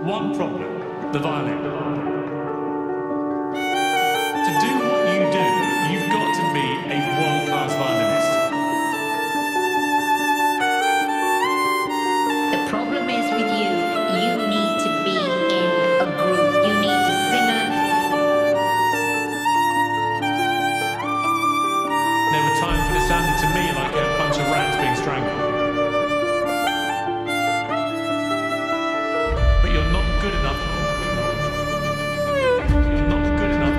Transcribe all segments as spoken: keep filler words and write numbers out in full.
One problem, the violin. To do what you do, you've got to be a world-class violinist. The problem is with you, you need to be in a group. You need to sing a... There were times when it sounded to me like a bunch of rats being strangled. But you're not good enough. You're not good enough.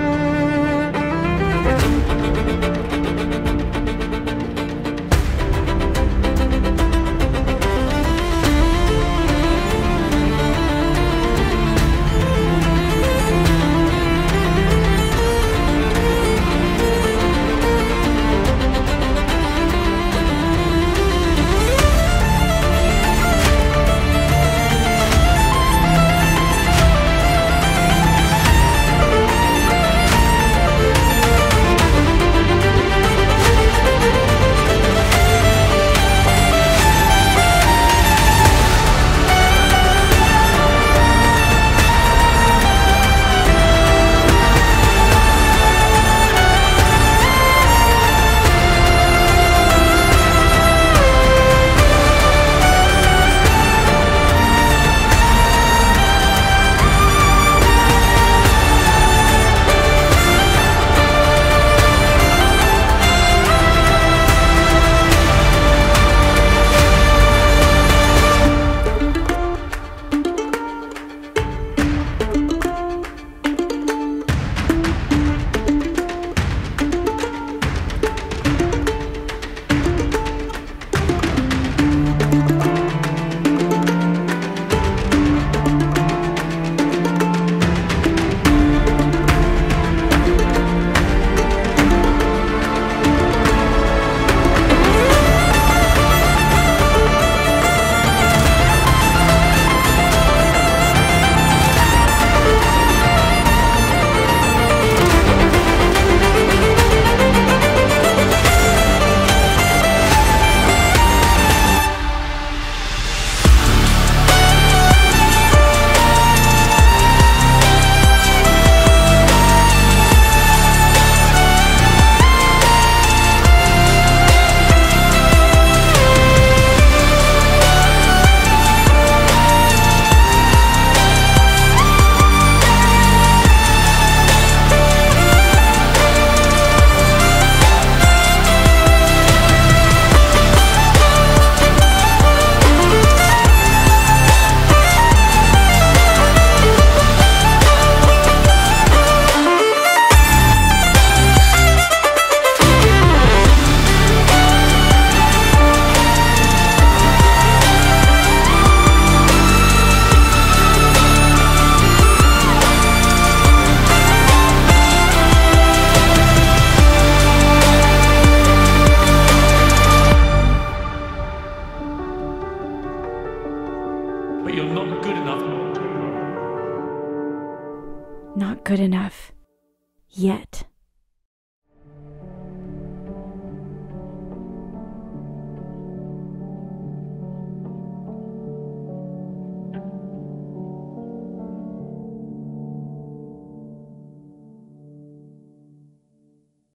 But you're not good enough. Not good enough. Yet.